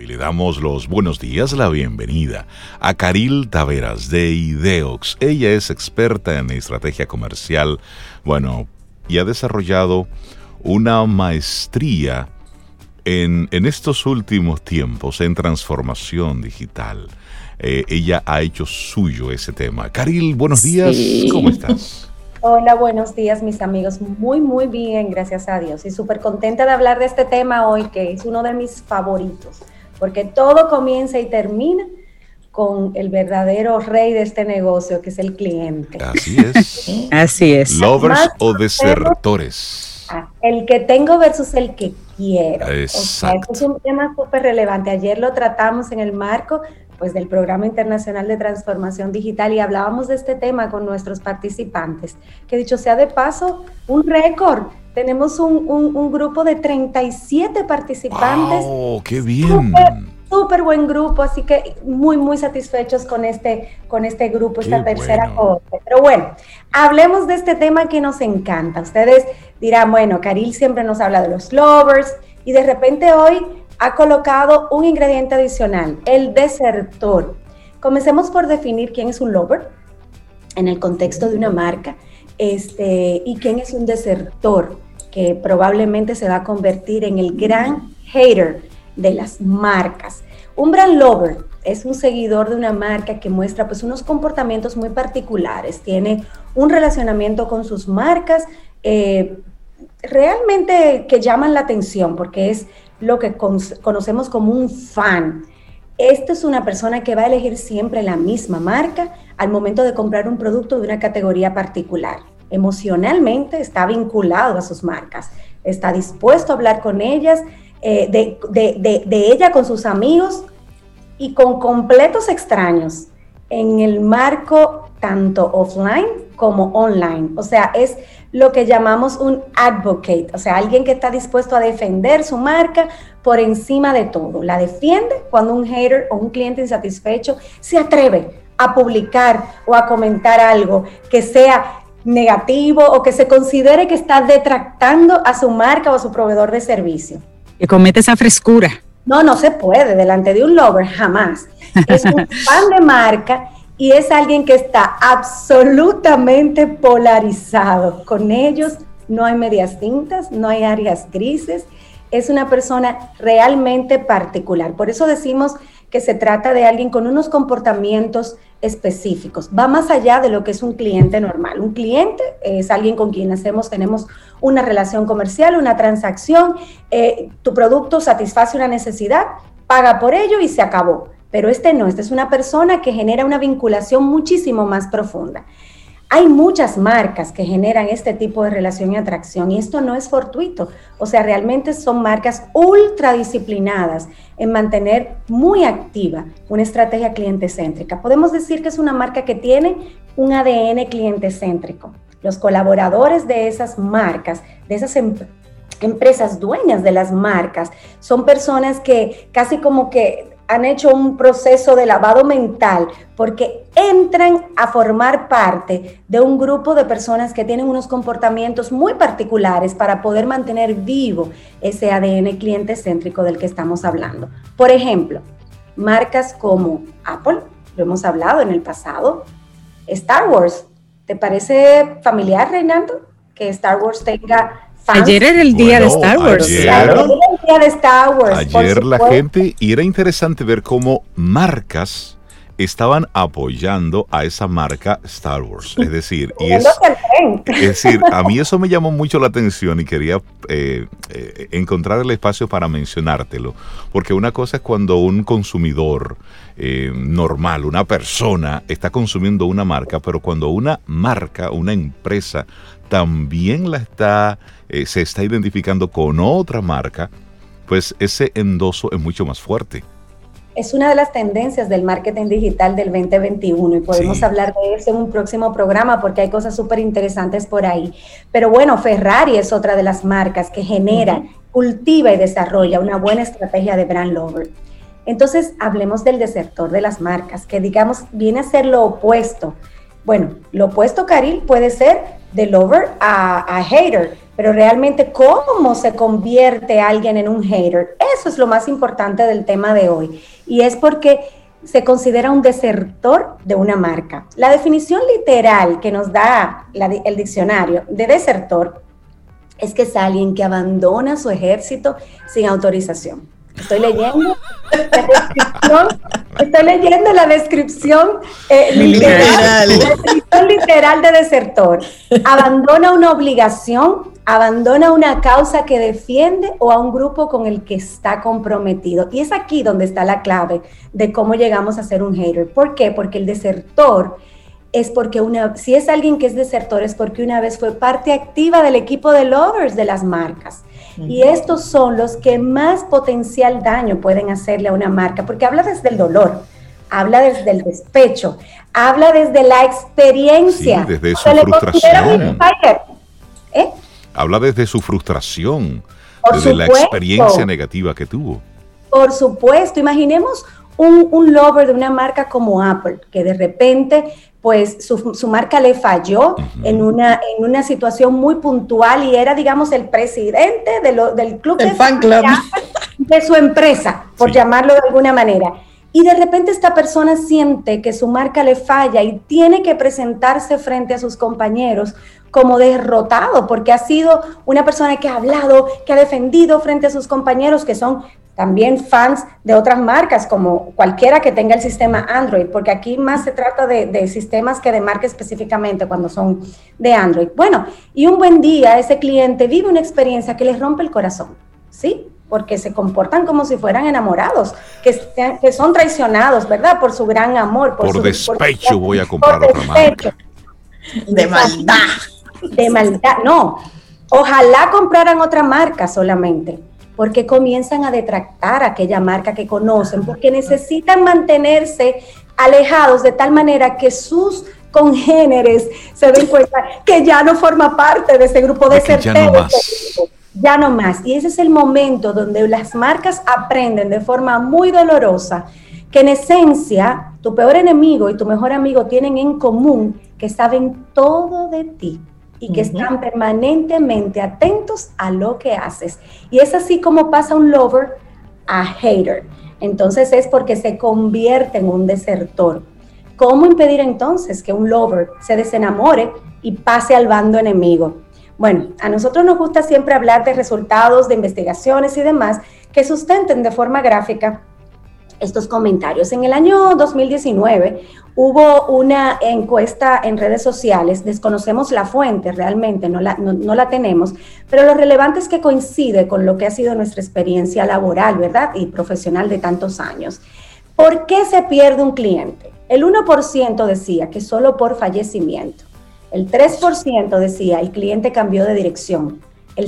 Y le damos los buenos días, la bienvenida a Caril Taveras de Ideox. Ella es experta en estrategia comercial, y ha desarrollado una maestría en estos últimos tiempos en transformación digital. Ella ha hecho suyo ese tema. Caril, buenos días, ¿cómo estás? Hola, buenos días mis amigos, muy bien, gracias a Dios, y súper contenta de hablar de este tema hoy, que es uno de mis favoritos, porque todo comienza y termina con el verdadero rey de este negocio, que es el cliente. Así es. Así es. Lovers o desertores. El que tengo versus el que quiero. Exacto. O sea, es un tema súper relevante. Ayer lo tratamos en el marco del Programa Internacional de Transformación Digital y hablábamos de este tema con nuestros participantes, que dicho sea de paso, un récord. Tenemos un grupo de 37 participantes. ¡Wow! ¡Qué bien! Súper buen grupo, así que muy satisfechos con este grupo, esta tercera cohorte. Pero bueno, hablemos de este tema que nos encanta. Ustedes dirán, Caril siempre nos habla de los lovers, y de repente hoy ha colocado un ingrediente adicional, el desertor. Comencemos por definir quién es un lover en el contexto de una marca, y quién es un desertor, que probablemente se va a convertir en el gran hater de las marcas. Un brand lover es un seguidor de una marca que muestra unos comportamientos muy particulares, tiene un relacionamiento con sus marcas realmente que llaman la atención, porque es lo que conocemos como un fan. Esta es una persona que va a elegir siempre la misma marca al momento de comprar un producto de una categoría particular. Emocionalmente está vinculado a sus marcas, está dispuesto a hablar con ellas, de ella con sus amigos y con completos extraños en el marco tanto offline como online. O sea, es lo que llamamos un advocate, o sea, alguien que está dispuesto a defender su marca por encima de todo. La defiende cuando un hater o un cliente insatisfecho se atreve a publicar o a comentar algo que sea negativo o que se considere que está detractando a su marca o a su proveedor de servicio. Que comete esa frescura. No se puede delante de un lover, jamás. Es un fan de marca y es alguien que está absolutamente polarizado. Con ellos no hay medias tintas, no hay áreas grises. Es una persona realmente particular. Por eso decimos que se trata de alguien con unos comportamientos específicos. Va más allá de lo que es un cliente normal. Un cliente es alguien con quien tenemos una relación comercial, una transacción, tu producto satisface una necesidad, paga por ello y se acabó. Pero este es una persona que genera una vinculación muchísimo más profunda. Hay muchas marcas que generan este tipo de relación y atracción, y esto no es fortuito. O sea, realmente son marcas ultradisciplinadas en mantener muy activa una estrategia cliente-céntrica. Podemos decir que es una marca que tiene un ADN cliente-céntrico. Los colaboradores de esas marcas, de esas empresas dueñas de las marcas, son personas que casi como que han hecho un proceso de lavado mental porque entran a formar parte de un grupo de personas que tienen unos comportamientos muy particulares para poder mantener vivo ese ADN cliente céntrico del que estamos hablando. Por ejemplo, marcas como Apple, lo hemos hablado en el pasado, Star Wars. ¿Te parece familiar, Reinaldo, que Star Wars tenga fans? Ayer era el día de Star Wars. Ayer era el día de Star Wars. Ayer la gente, y era interesante ver cómo marcas estaban apoyando a esa marca Star Wars. Es decir, a mí eso me llamó mucho la atención y quería encontrar el espacio para mencionártelo. Porque una cosa es cuando un consumidor normal, una persona, está consumiendo una marca, pero cuando una marca, una empresa, también se está identificando con otra marca, pues ese endoso es mucho más fuerte. Es una de las tendencias del marketing digital del 2021 y podemos hablar de eso en un próximo programa porque hay cosas súper interesantes por ahí. Pero bueno, Ferrari es otra de las marcas que genera, cultiva y desarrolla una buena estrategia de brand lover. Entonces, hablemos del desertor de las marcas, que digamos viene a ser lo opuesto. Bueno, lo opuesto, Caril, puede ser de lover a hater. pero realmente cómo se convierte alguien en un hater. Eso es lo más importante del tema de hoy. Y es porque se considera un desertor de una marca. La definición literal que nos da el diccionario de desertor es que es alguien que abandona su ejército sin autorización. Estoy leyendo la descripción literal de desertor. Abandona una obligación, abandona una causa que defiende o a un grupo con el que está comprometido. Y es aquí donde está la clave de cómo llegamos a ser un hater. ¿Por qué? Porque el desertor es porque si es alguien que es desertor es porque una vez fue parte activa del equipo de lovers de las marcas. Y estos son los que más potencial daño pueden hacerle a una marca, porque habla desde el dolor, habla desde el despecho, habla desde la experiencia. Sí, desde su frustración. Habla desde su frustración, desde la experiencia negativa que tuvo. Por supuesto, imaginemos un lover de una marca como Apple, que de repente pues su marca le falló en una situación muy puntual y era, digamos, el presidente del club del fan club de su empresa, por llamarlo de alguna manera. Y de repente esta persona siente que su marca le falla y tiene que presentarse frente a sus compañeros como derrotado, porque ha sido una persona que ha hablado, que ha defendido frente a sus compañeros, que son también fans de otras marcas, como cualquiera que tenga el sistema Android, porque aquí más se trata de sistemas que de marca específicamente cuando son de Android. Bueno, y un buen día ese cliente vive una experiencia que les rompe el corazón, ¿sí? Porque se comportan como si fueran enamorados, que son traicionados, ¿verdad? Por su gran amor. Por despecho voy a comprar otra marca. De maldad. De maldad, no. Ojalá compraran otra marca solamente, porque comienzan a detractar a aquella marca que conocen, porque necesitan mantenerse alejados de tal manera que sus congéneres se den cuenta que ya no forma parte de ese grupo de certeros. Ya no más. Y ese es el momento donde las marcas aprenden de forma muy dolorosa que en esencia tu peor enemigo y tu mejor amigo tienen en común que saben todo de ti y que están permanentemente atentos a lo que haces. Y es así como pasa un lover a hater. Entonces es porque se convierte en un desertor. ¿Cómo impedir entonces que un lover se desenamore y pase al bando enemigo? Bueno, a nosotros nos gusta siempre hablar de resultados, de investigaciones y demás que sustenten de forma gráfica estos comentarios. En el año 2019 hubo una encuesta en redes sociales, desconocemos la fuente realmente, no la tenemos, pero lo relevante es que coincide con lo que ha sido nuestra experiencia laboral, ¿verdad? Y profesional de tantos años. ¿Por qué se pierde un cliente? El 1% decía que solo por fallecimiento. El 3% decía el cliente cambió de dirección. El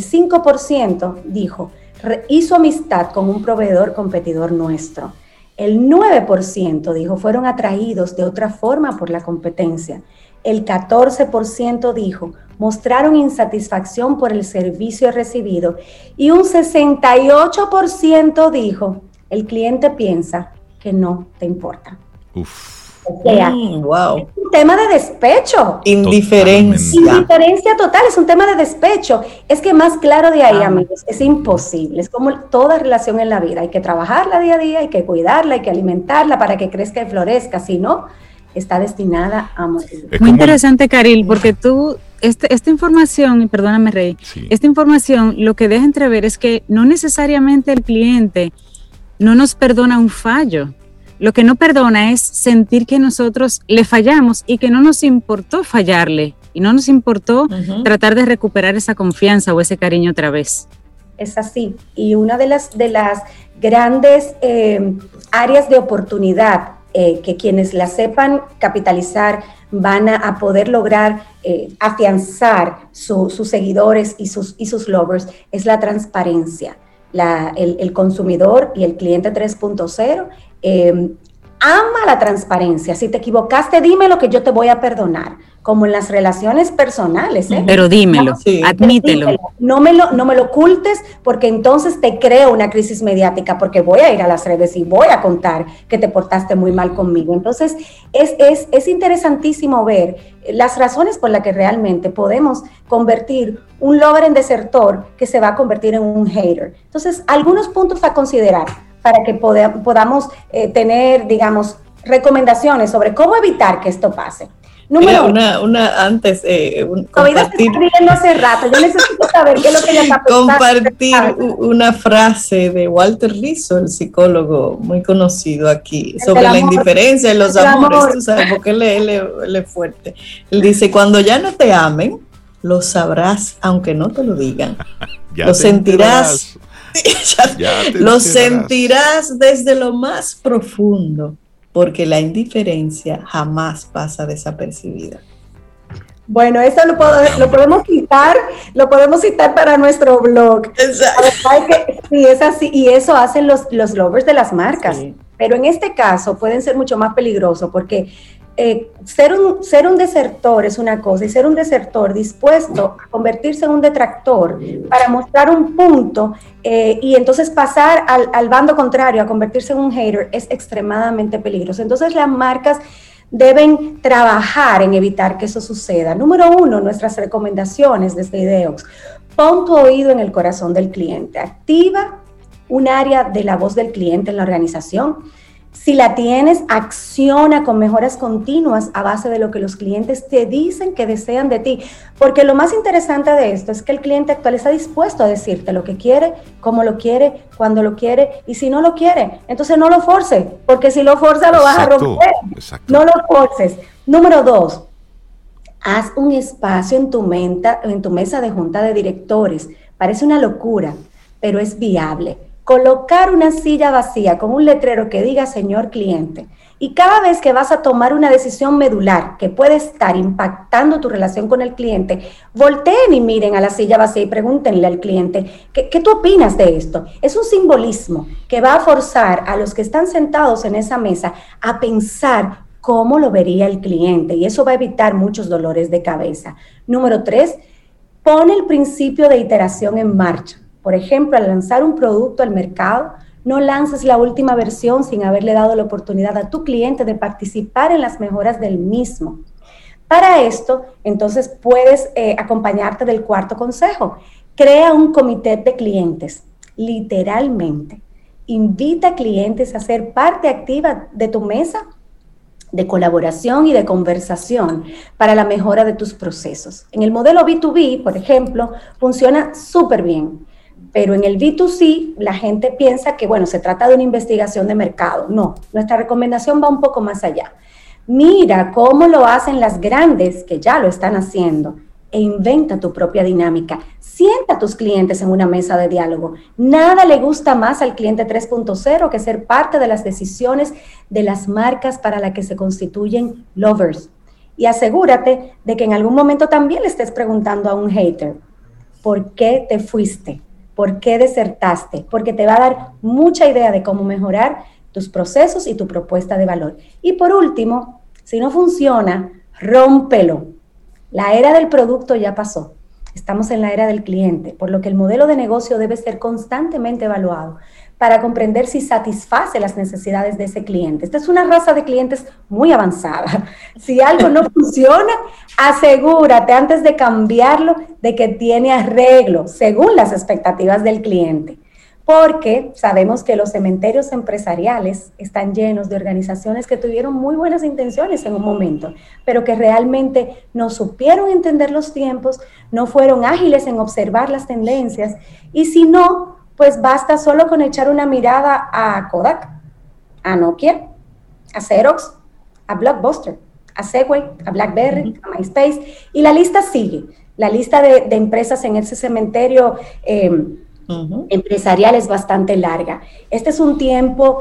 5% dijo hizo amistad con un proveedor competidor nuestro. El 9% dijo fueron atraídos de otra forma por la competencia. El 14% dijo mostraron insatisfacción por el servicio recibido. Y un 68% dijo el cliente piensa que no te importa. O sea, wow. Es un tema de despecho. Indiferencia. Indiferencia total, es un tema de despecho. Es que más claro de ahí, amigos, es imposible. Es como toda relación en la vida. Hay que trabajarla día a día, hay que cuidarla, hay que alimentarla para que crezca y florezca. Si no, está destinada a morir. Muy interesante, Caril, porque tú, esta información, y perdóname, Rey, sí. Esta información lo que deja entrever es que no necesariamente el cliente no nos perdona un fallo. Lo que no perdona es sentir que nosotros le fallamos y que no nos importó fallarle y no nos importó tratar de recuperar esa confianza o ese cariño otra vez. Es así. Y una de las grandes áreas de oportunidad que quienes la sepan capitalizar van a poder lograr afianzar sus seguidores y sus lovers es la transparencia. El consumidor y el cliente 3.0 ama la transparencia. Si te equivocaste, dime lo que yo te voy a perdonar. como en las relaciones personales. Pero dímelo, admítelo. No me lo ocultes, porque entonces te creo una crisis mediática, porque voy a ir a las redes y voy a contar que te portaste muy mal conmigo. Entonces, es interesantísimo ver las razones por las que realmente podemos convertir un lover en desertor que se va a convertir en un hater. Entonces, algunos puntos a considerar para que podamos tener, digamos, recomendaciones sobre cómo evitar que esto pase. Número una antes, compartir, hace rato. Yo necesito saber qué es lo que ella está pensando. Compartir una frase de Walter Rizzo, el psicólogo muy conocido aquí, sobre la indiferencia en los amores, tú sabes, porque él es fuerte. Él dice, cuando ya no te amen, lo sabrás aunque no te lo digan. Lo sentirás, lo sentirás desde lo más profundo, porque la indiferencia jamás pasa desapercibida. Bueno, eso lo podemos citar para nuestro blog. Exacto. Sí, es así, y eso hacen los lovers de las marcas. Sí. Pero en este caso pueden ser mucho más peligrosos, porque ser un desertor es una cosa, y ser un desertor dispuesto a convertirse en un detractor para mostrar un punto y entonces pasar al bando contrario, a convertirse en un hater, es extremadamente peligroso. Entonces las marcas deben trabajar en evitar que eso suceda. Número 1, nuestras recomendaciones desde Ideox. Pon tu oído en el corazón del cliente. Activa un área de la voz del cliente en la organización. Si la tienes, acciona con mejoras continuas a base de lo que los clientes te dicen que desean de ti. Porque lo más interesante de esto es que el cliente actual está dispuesto a decirte lo que quiere, cómo lo quiere, cuándo lo quiere, y si no lo quiere, entonces no lo forces, porque si lo forzas lo vas a romper. Exacto. No lo forces. Número 2, haz un espacio en tu mesa de junta de directores. Parece una locura, pero es viable. Colocar una silla vacía con un letrero que diga señor cliente, y cada vez que vas a tomar una decisión medular que puede estar impactando tu relación con el cliente, volteen y miren a la silla vacía y pregúntenle al cliente, ¿qué tú opinas de esto? Es un simbolismo que va a forzar a los que están sentados en esa mesa a pensar cómo lo vería el cliente, y eso va a evitar muchos dolores de cabeza. Número 3, pon el principio de iteración en marcha. Por ejemplo, al lanzar un producto al mercado, no lances la última versión sin haberle dado la oportunidad a tu cliente de participar en las mejoras del mismo. Para esto, entonces, puedes acompañarte del cuarto consejo. Crea un comité de clientes, literalmente. Invita a clientes a ser parte activa de tu mesa de colaboración y de conversación para la mejora de tus procesos. En el modelo B2B, por ejemplo, funciona súper bien. Pero en el B2C, la gente piensa que, bueno, se trata de una investigación de mercado. No, nuestra recomendación va un poco más allá. Mira cómo lo hacen las grandes que ya lo están haciendo e inventa tu propia dinámica. Sienta a tus clientes en una mesa de diálogo. Nada le gusta más al cliente 3.0 que ser parte de las decisiones de las marcas para las que se constituyen lovers. Y asegúrate de que en algún momento también le estés preguntando a un hater, ¿por qué te fuiste? ¿Por qué desertaste? Porque te va a dar mucha idea de cómo mejorar tus procesos y tu propuesta de valor. Y por último, si no funciona, rómpelo. La era del producto ya pasó. Estamos en la era del cliente, por lo que el modelo de negocio debe ser constantemente evaluado para comprender si satisface las necesidades de ese cliente. Esta es una raza de clientes muy avanzada. Si algo no funciona, asegúrate antes de cambiarlo de que tiene arreglo según las expectativas del cliente. Porque sabemos que los cementerios empresariales están llenos de organizaciones que tuvieron muy buenas intenciones en un momento, pero que realmente no supieron entender los tiempos, no fueron ágiles en observar las tendencias, y si no, pues basta solo con echar una mirada a Kodak, a Nokia, a Xerox, a Blockbuster, a Segway, a BlackBerry, a MySpace, y la lista sigue. La lista de empresas en ese cementerio empresarial es bastante larga. Este es un tiempo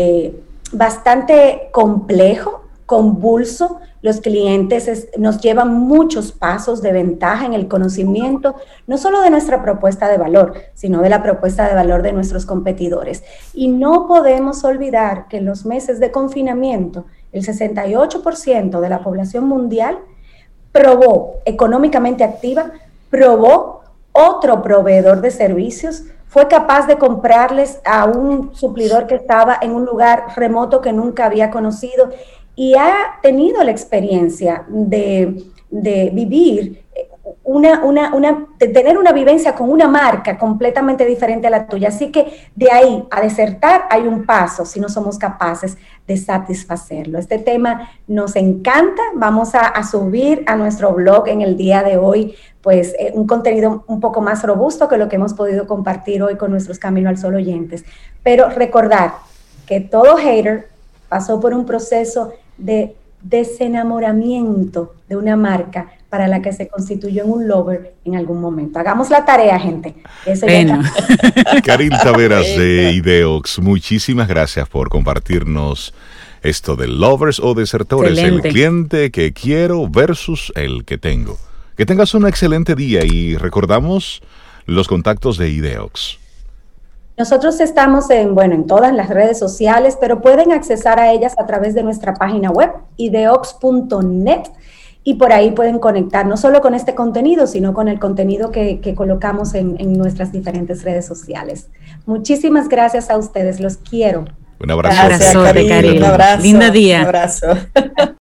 bastante complejo, convulso. Los clientes nos llevan muchos pasos de ventaja en el conocimiento, no solo de nuestra propuesta de valor, sino de la propuesta de valor de nuestros competidores. Y no podemos olvidar que en los meses de confinamiento, el 68% de la población mundial probó económicamente activa, probó otro proveedor de servicios, fue capaz de comprarles a un suplidor que estaba en un lugar remoto que nunca había conocido y ha tenido la experiencia de vivir de tener una vivencia con una marca completamente diferente a la tuya. Así que de ahí a desertar hay un paso si no somos capaces de satisfacerlo. Este tema nos encanta. Vamos a subir a nuestro blog en el día de hoy pues un contenido un poco más robusto que lo que hemos podido compartir hoy con nuestros Camino al Sol oyentes. Pero recordar que todo hater pasó por un proceso de desenamoramiento de una marca para la que se constituyó en un lover en algún momento. Hagamos la tarea, gente. Eso bueno. Karin Taveras de Ideox, muchísimas gracias por compartirnos esto de lovers o desertores. Excelente. El cliente que quiero versus el que tengo. Que tengas un excelente día y recordamos los contactos de Ideox. Nosotros estamos en todas las redes sociales, pero pueden accesar a ellas a través de nuestra página web, ideox.net, y por ahí pueden conectar no solo con este contenido, sino con el contenido que colocamos en nuestras diferentes redes sociales. Muchísimas gracias a ustedes, los quiero. Un abrazo. Un abrazo, Karin. Un abrazo. Lindo día. Un abrazo.